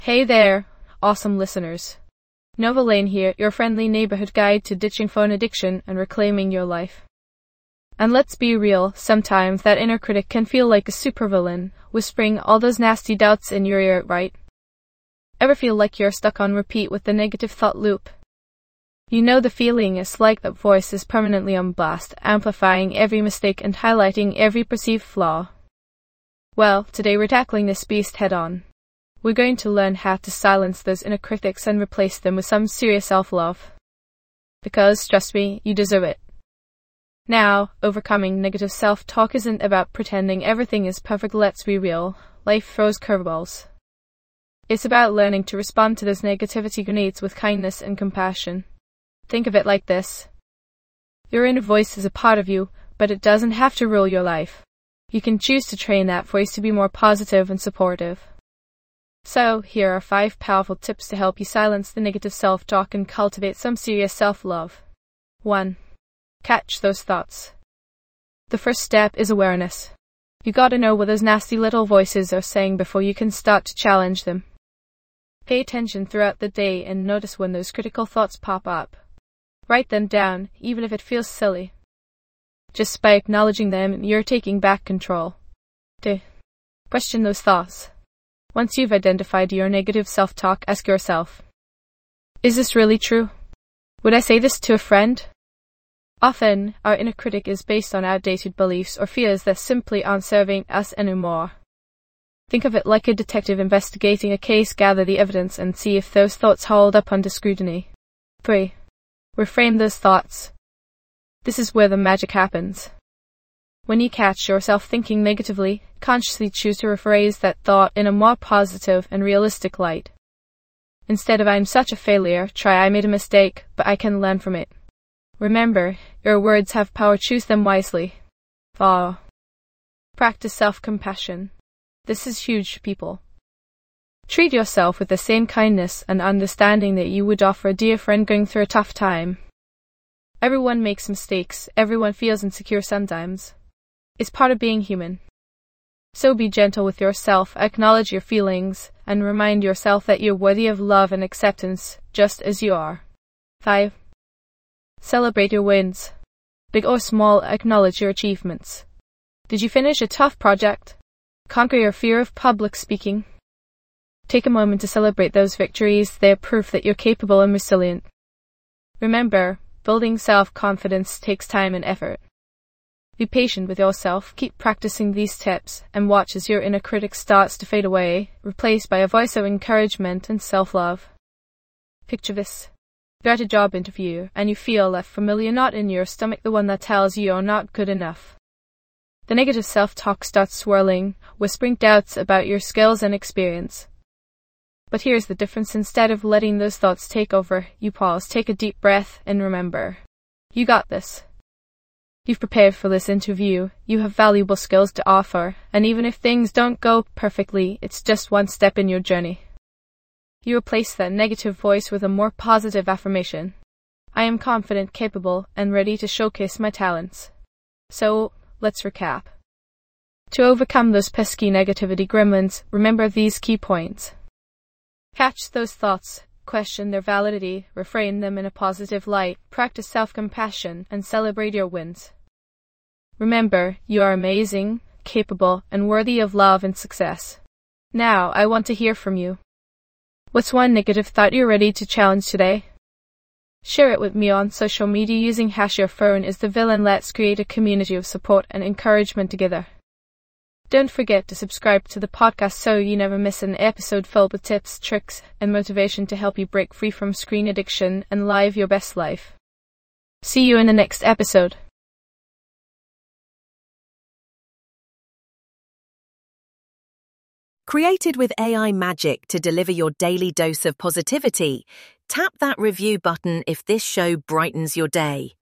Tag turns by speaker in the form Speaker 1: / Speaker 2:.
Speaker 1: Hey there, awesome listeners. Nova Lane here, your friendly neighborhood guide to ditching phone addiction and reclaiming your life. And let's be real, sometimes that inner critic can feel like a supervillain, whispering all those nasty doubts in your ear, right? Ever feel like you're stuck on repeat with the negative thought loop? You know the feeling. Is like that voice is permanently on blast, amplifying every mistake and highlighting every perceived flaw. Well, today we're tackling this beast head on. We're going to learn how to silence those inner critics and replace them with some serious self-love. Because, trust me, you deserve it. Now, overcoming negative self-talk isn't about pretending everything is perfect. Let's be real. Life throws curveballs. It's about learning to respond to those negativity grenades with kindness and compassion. Think of it like this. Your inner voice is a part of you, but it doesn't have to rule your life. You can choose to train that voice to be more positive and supportive. So, here are 5 powerful tips to help you silence the negative self-talk and cultivate some serious self-love. 1. Catch those thoughts. The first step is awareness. You gotta know what those nasty little voices are saying before you can start to challenge them. Pay attention throughout the day and notice when those critical thoughts pop up. Write them down, even if it feels silly. Just by acknowledging them, you're taking back control. 2. Question those thoughts. Once you've identified your negative self-talk, ask yourself, is this really true? Would I say this to a friend? Often, our inner critic is based on outdated beliefs or fears that simply aren't serving us anymore. Think of it like a detective investigating a case. Gather the evidence and see if those thoughts hold up under scrutiny. 3. Reframe those thoughts. This is where the magic happens. When you catch yourself thinking negatively, consciously choose to rephrase that thought in a more positive and realistic light. Instead of "I'm such a failure," try "I made a mistake, but I can learn from it." Remember, your words have power. Choose them wisely. 4. Practice self-compassion. This is huge, people. Treat yourself with the same kindness and understanding that you would offer a dear friend going through a tough time. Everyone makes mistakes. Everyone feels insecure sometimes. It's part of being human. So be gentle with yourself, acknowledge your feelings, and remind yourself that you're worthy of love and acceptance, just as you are. 5. Celebrate your wins. Big or small, acknowledge your achievements. Did you finish a tough project? Conquer your fear of public speaking? Take a moment to celebrate those victories. They're proof that you're capable and resilient. Remember, building self-confidence takes time and effort. Be patient with yourself, keep practicing these tips, and watch as your inner critic starts to fade away, replaced by a voice of encouragement and self-love. Picture this. You're at a job interview, and you feel that familiar knot in your stomach, the one that tells you you're not good enough. The negative self-talk starts swirling, whispering doubts about your skills and experience. But here's the difference. Instead of letting those thoughts take over, you pause, take a deep breath, and remember, you got this. You've prepared for this interview, you have valuable skills to offer, and even if things don't go perfectly, it's just one step in your journey. You replace that negative voice with a more positive affirmation. I am confident, capable, and ready to showcase my talents. So, let's recap. To overcome those pesky negativity gremlins, remember these key points. Catch those thoughts. Question their validity, reframe them in a positive light, practice self-compassion, and celebrate your wins. Remember, you are amazing, capable, and worthy of love and success. Now, I want to hear from you. What's one negative thought you're ready to challenge today? Share it with me on social media using #YourPhone_is_the_villain. Let's create a community of support and encouragement together. Don't forget to subscribe to the podcast so you never miss an episode filled with tips, tricks, and motivation to help you break free from screen addiction and live your best life. See you in the next episode.
Speaker 2: Created with AI magic to deliver your daily dose of positivity, tap that review button if this show brightens your day.